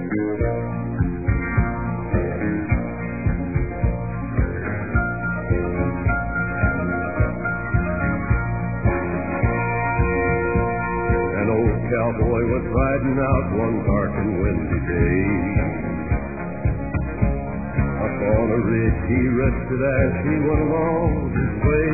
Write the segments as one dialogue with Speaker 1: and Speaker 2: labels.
Speaker 1: An old cowboy was riding out one dark and windy day. Up on a ridge he rested as he went along his way.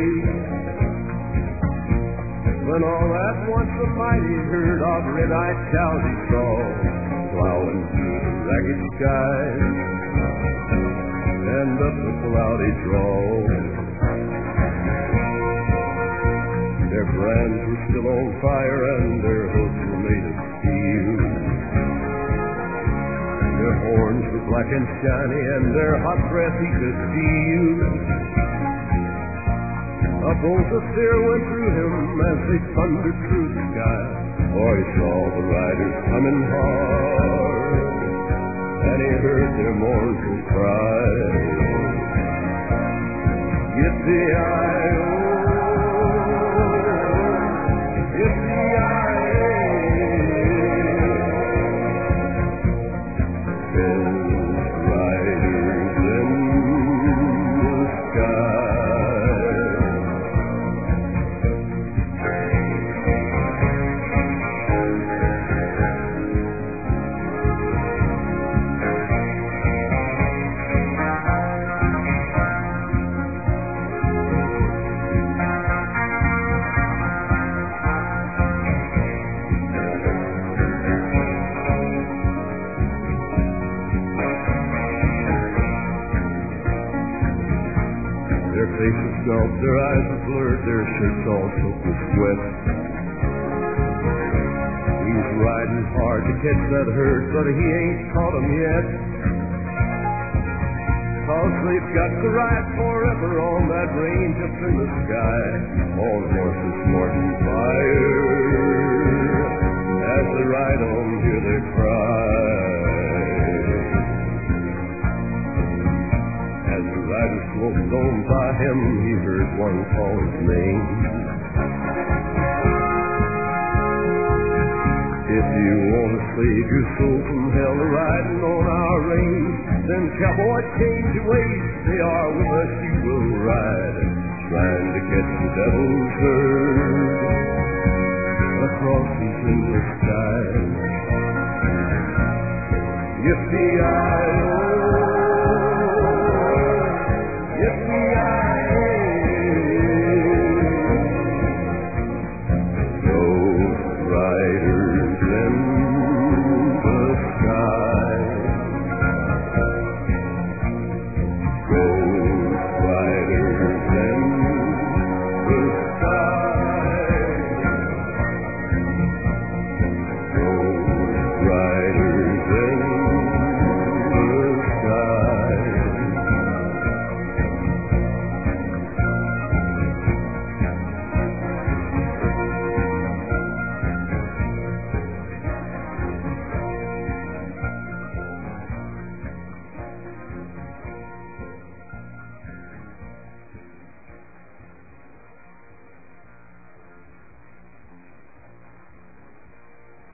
Speaker 1: When all at once a mighty herd of red-eyed cows he saw plowing through the ragged skies and up the cloudy draw. Their brands were still on fire and their hooves were made of steel. Their horns were black and shiny and their hot breath he could feel. A bolt of fear went through him as they thundered through the sky. For he saw the riders coming hard, and he heard their mournful cry. Yippee-yi-oh, yippee-yi-yay. There's riders in the sky. Their faces gulped, their eyes were blurred, their shirts all soaked with sweat. He's riding hard to catch that herd, but he ain't caught 'em yet. 'Cause they've got to ride forever on that range up in the sky, on horses snorting fire. As they ride on, hear their cry. As the rider sloped on by him, he heard one call his name. If you want to save your soul from hell riding on our range, then cowboy, change your ways. They are with us, you will ride, trying to catch the devil's herd across these endless skies. Yippee-yi-oh.